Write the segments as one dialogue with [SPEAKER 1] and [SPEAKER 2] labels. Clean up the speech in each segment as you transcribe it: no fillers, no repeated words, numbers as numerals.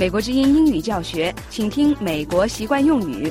[SPEAKER 1] 美国之音英语教学，请听美国习惯用语。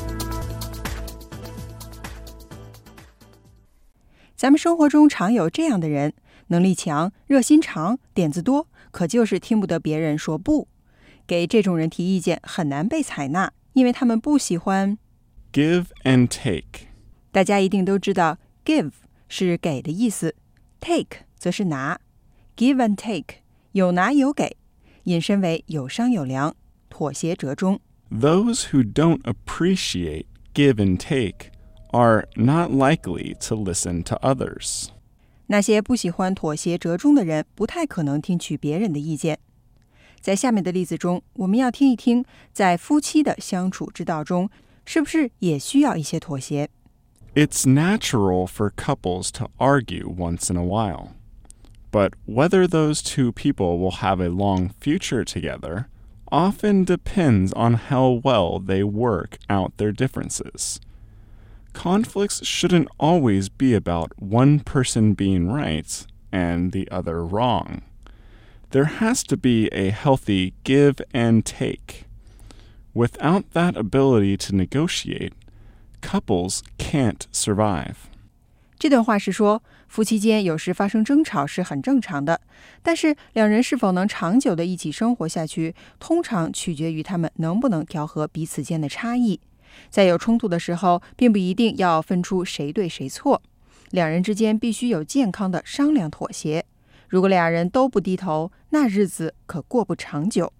[SPEAKER 2] 咱们生活中常有这样的人，能力强、热心肠、点子多，可就是听不得别人说不。给这种人提意见很难被采纳，因为他们不喜欢
[SPEAKER 3] give and take。
[SPEAKER 2] 大家一定都知道 give 是给的意思， take 则是拿。 give and take 有拿有给，引申为有商有量，妥协折中。
[SPEAKER 3] Those who don't appreciate give and take are not likely to listen to others.
[SPEAKER 2] 那些不喜欢妥协折中的人，不太可能听取别人的意见。在下面的例子中，我们要听一听，在夫妻的相处之道中，是不是也需要一些妥协？
[SPEAKER 3] It's natural for couples to argue once in a while. But whether those two people will have a long future together often depends on how well they work out their differences. Conflicts shouldn't always be about one person being right and the other wrong. There has to be a healthy give and take. Without that ability to negotiate, couples can't survive.
[SPEAKER 2] 这段话是说，夫妻间有时发生争吵是很正常的，但是两人是否能长久的一起生活下去，通常取决于他们能不能调和彼此间的差异。在有冲突的时候，并不一定要分出谁对谁错，两人之间必须有健康的商量妥协。如果俩人都不低头，那日子可过不长久。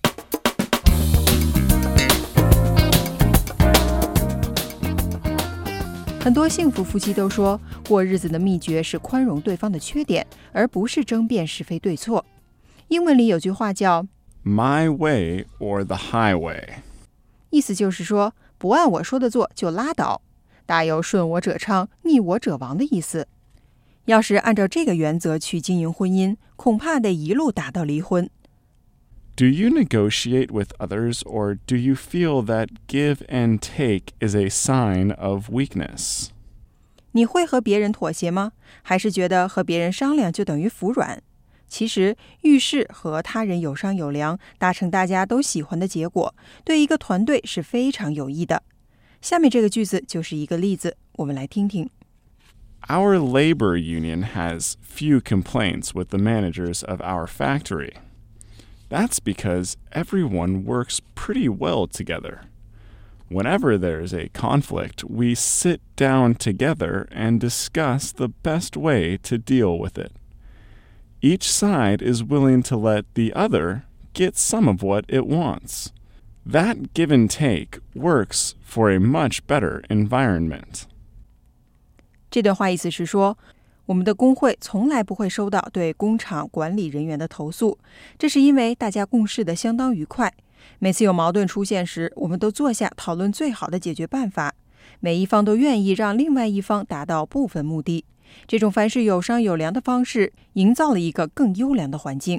[SPEAKER 2] 很多幸福夫妻都说，过日子的秘诀是宽容对方的缺点，而不是争辩是非对错。英文里有句话叫
[SPEAKER 3] My way or the highway.
[SPEAKER 2] 意思就是说，不按我说的做就拉倒，大有顺我者昌，逆我者亡的意思。要是按照这个原则去经营婚姻，恐怕得一路打到离婚。
[SPEAKER 3] Do you negotiate with others, or do you feel that give and take is a sign of weakness?
[SPEAKER 2] 你会和别人妥协吗？还是觉得和别人商量就等于服软？其实遇事和他人有商有量，达成大家都喜欢的结果，对一个团队是非常有益的。下面这个句子就是一个例子，我们来听听。
[SPEAKER 3] Our labor union has few complaints with the managers of our factory. That's because everyone works pretty well together. Whenever there's a conflict, we sit down together and discuss the best way to deal with it. Each side is willing to let the other get some of what it wants. That give and take works for a much better environment.
[SPEAKER 2] 这段话意思是说，我们的工会从来不会收到对工厂管理人员的投诉，这是因为大家共事得相当愉快。每次有矛盾出现时，我们都坐下讨论最好的解决办法，每一方都愿意让另外一方达到部分目的。这种凡事有商有量的方式，营造了一个更优良的环境。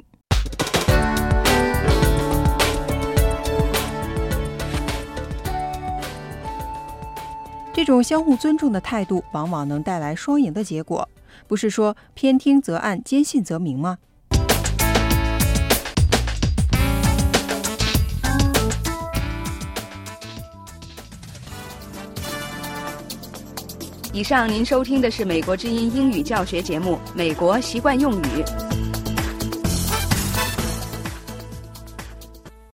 [SPEAKER 2] 这种相互尊重的态度往往能带来双赢的结果，不是说偏听则暗，坚信则明吗？
[SPEAKER 1] 以上您收听的是美国之音英语教学节目《美国习惯用语》。